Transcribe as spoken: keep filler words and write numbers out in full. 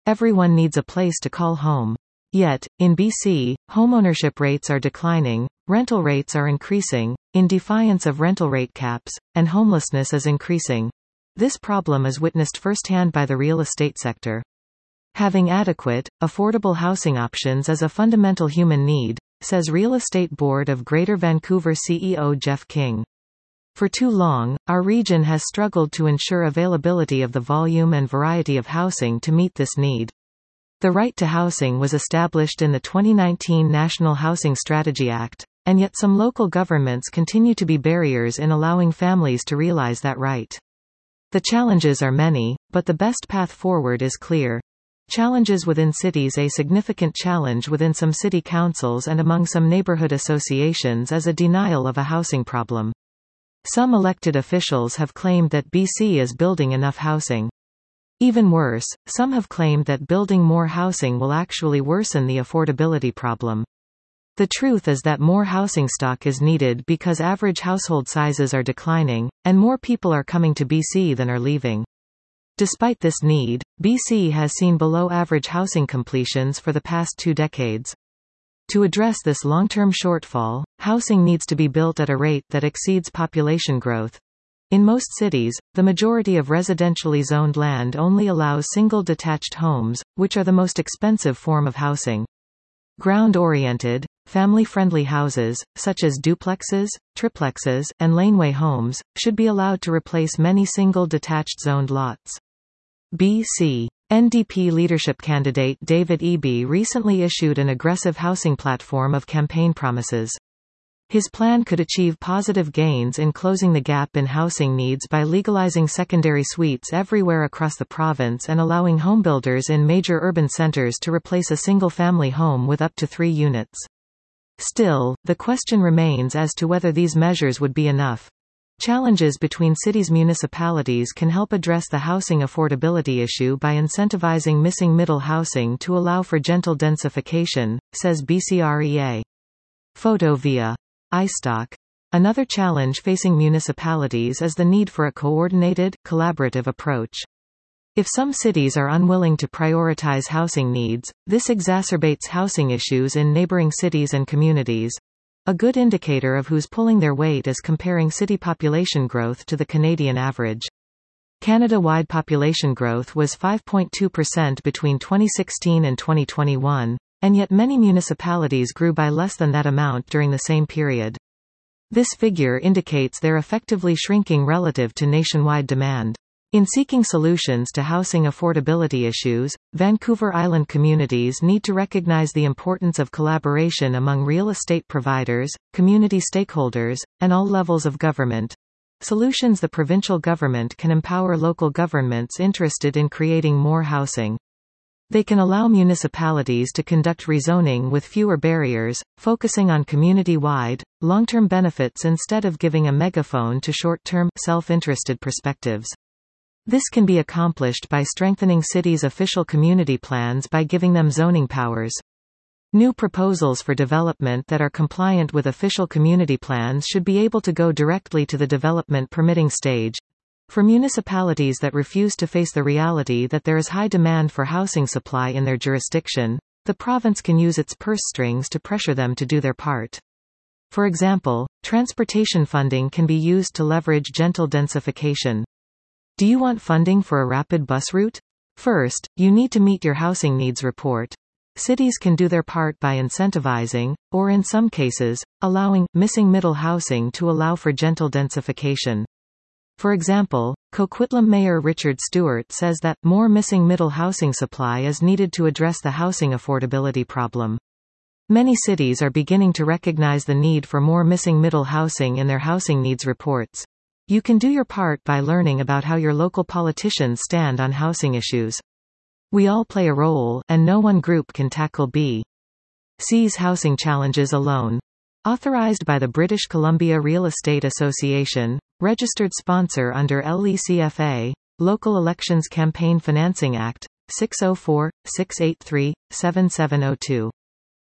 Everyone needs a place to call home. Yet, in B C, homeownership rates are declining, rental rates are increasing, in defiance of rental rate caps, and homelessness is increasing. This problem is witnessed firsthand by the real estate sector. Having adequate, affordable housing options is a fundamental human need, says Real Estate Board of Greater Vancouver C E O Jeff King. For too long, our region has struggled to ensure availability of the volume and variety of housing to meet this need. The right to housing was established in the twenty nineteen National Housing Strategy Act, and yet some local governments continue to be barriers in allowing families to realize that right. The challenges are many, but the best path forward is clear. Challenges within cities. A significant challenge within some city councils and among some neighborhood associations is a denial of a housing problem. Some elected officials have claimed that B C is building enough housing. Even worse, some have claimed that building more housing will actually worsen the affordability problem. The truth is that more housing stock is needed because average household sizes are declining, and more people are coming to B C than are leaving. Despite this need, B C has seen below-average housing completions for the past two decades. To address this long-term shortfall, housing needs to be built at a rate that exceeds population growth. In most cities, the majority of residentially zoned land only allows single detached homes, which are the most expensive form of housing. Ground-oriented, family-friendly houses, such as duplexes, triplexes, and laneway homes, should be allowed to replace many single detached zoned lots. B C N D P leadership candidate David Eby recently issued an aggressive housing platform of campaign promises. His plan could achieve positive gains in closing the gap in housing needs by legalizing secondary suites everywhere across the province and allowing homebuilders in major urban centers to replace a single-family home with up to three units. Still, the question remains as to whether these measures would be enough. Challenges between cities' municipalities can help address the housing affordability issue by incentivizing missing middle housing to allow for gentle densification, says B C R E A. Photo via iStock. Another challenge facing municipalities is the need for a coordinated, collaborative approach. If some cities are unwilling to prioritize housing needs, this exacerbates housing issues in neighboring cities and communities. A good indicator of who's pulling their weight is comparing city population growth to the Canadian average. Canada-wide population growth was five point two percent between twenty sixteen and twenty twenty-one, and yet many municipalities grew by less than that amount during the same period. This figure indicates they're effectively shrinking relative to nationwide demand. In seeking solutions to housing affordability issues, Vancouver Island communities need to recognize the importance of collaboration among real estate providers, community stakeholders, and all levels of government. Solutions. The provincial government can empower local governments interested in creating more housing. They can allow municipalities to conduct rezoning with fewer barriers, focusing on community-wide, long-term benefits instead of giving a megaphone to short-term, self-interested perspectives. This can be accomplished by strengthening cities' official community plans by giving them zoning powers. New proposals for development that are compliant with official community plans should be able to go directly to the development permitting stage. For municipalities that refuse to face the reality that there is high demand for housing supply in their jurisdiction, the province can use its purse strings to pressure them to do their part. For example, transportation funding can be used to leverage gentle densification. Do you want funding for a rapid bus route? First, you need to meet your housing needs report. Cities can do their part by incentivizing, or in some cases, allowing, missing middle housing to allow for gentle densification. For example, Coquitlam Mayor Richard Stewart says that more missing middle housing supply is needed to address the housing affordability problem. Many cities are beginning to recognize the need for more missing middle housing in their housing needs reports. You can do your part by learning about how your local politicians stand on housing issues. We all play a role, and no one group can tackle B C's housing challenges alone. Authorized by the British Columbia Real Estate Association, registered sponsor under L E C F A, Local Elections Campaign Financing Act, six oh four, six eight three, seven seven oh two.